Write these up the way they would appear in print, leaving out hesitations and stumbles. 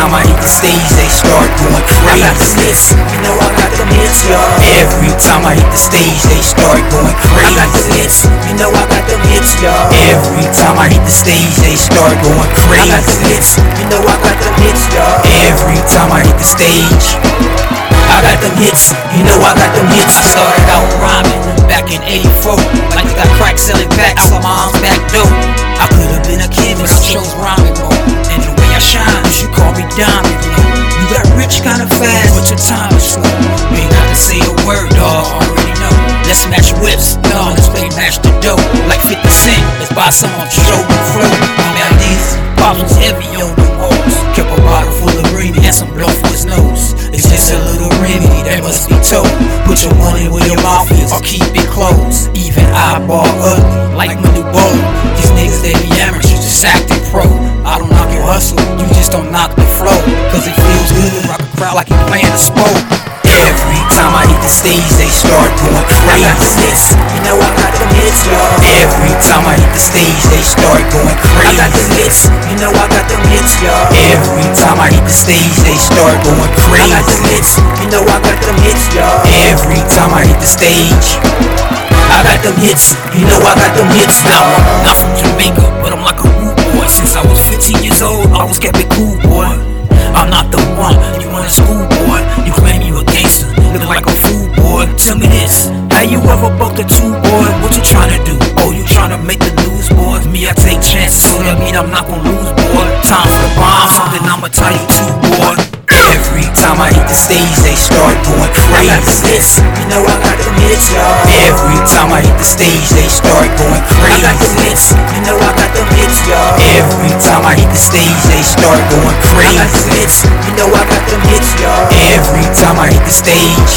time I hit the stage, they start going crazy. I got them hits, you know I got them hits, y'all. Every time I hit the stage, they start going crazy. I got them hits, you know I got them hits, y'all. Every time I hit the stage, they start going crazy. I got them hits, you know I got them hits, y'all. Every time I hit the stage, I got them hits, you know I got them hits. I started out rhyming back in '84, like I got crack selling back out my mom's back door. I could've been a kid, but I chose rhyming more. And the way I shine, you should call me Diamond. You got rich kinda fast, but your time is slow. You ain't got to say a word, dawg, already know. Let's match whips, no, let's play match the dough. Like 50 Cent, let's buy some on show and flow. Now these pops was heavy on the walls. Kept a bottle full of green and some blow for his nose. It's just a little remedy that must be told. Put your money where your mouth is, or keep it closed. Even eyeball ugly, like Manu Bowl. These niggas, they be amateurs, just acting pro. I don't knock your hustle, you just don't knock the flow. Cause it feels good to rock a crowd like you're playing a sport. Every time I hit the stage, they start going crazy. I got them hits, you know I got them hits, y'all. Every time I hit the stage, they start going crazy. I got them hits, you know I got them hits, y'all. Every time I hit the stage, they start going crazy. I got them hits, you know I got them hits, y'all. Every time I hit the stage, I got them hits, you know I got them hits. Now I'm not from Jamaica, but I'm like a rude boy. Since I was 15 years old, I always kept it cool, boy. I'm not the one, you want a school boy. You claim you a gangster, look like a fool, boy. Tell me this, how you ever bucked a two, boy? What you tryna do? Oh, you tryna make the news, boy? Me, I take chances, so that mean I'm not gon' lose, boy. Time for the bomb, something I'ma tell you too, boy. Every time I hit the stage, they start going crazy. I got them hits, you know I got them hits, y'all. Every time I hit the stage, they start going crazy. I got them hits, you know I got them hits, y'all. Every time I hit the stage, they start going crazy. I got them hits, you know I got them hits, y'all. Every time I hit the stage,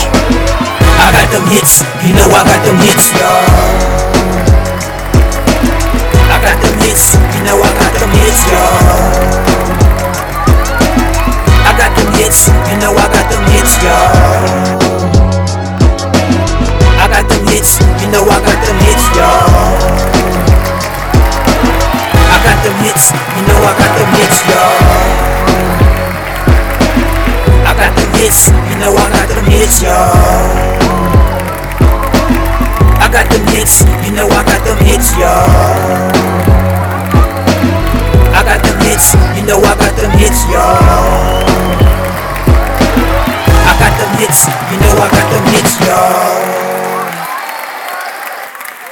I got them hits, you know I got them hits, y'all. I got them hits, you know I got them hits, y'all. I got them hits, you know I got them hits, y'all. I got them hits, you know I got them hits, y'all. I got them hits, you know I got them hits, y'all. I got them hits, you know I got them hits, y'all. I got them hits, you know I got them hits, y'all. I got them hits, you know I got them hits, y'all. I got them hits, you know I got them hits, y'all.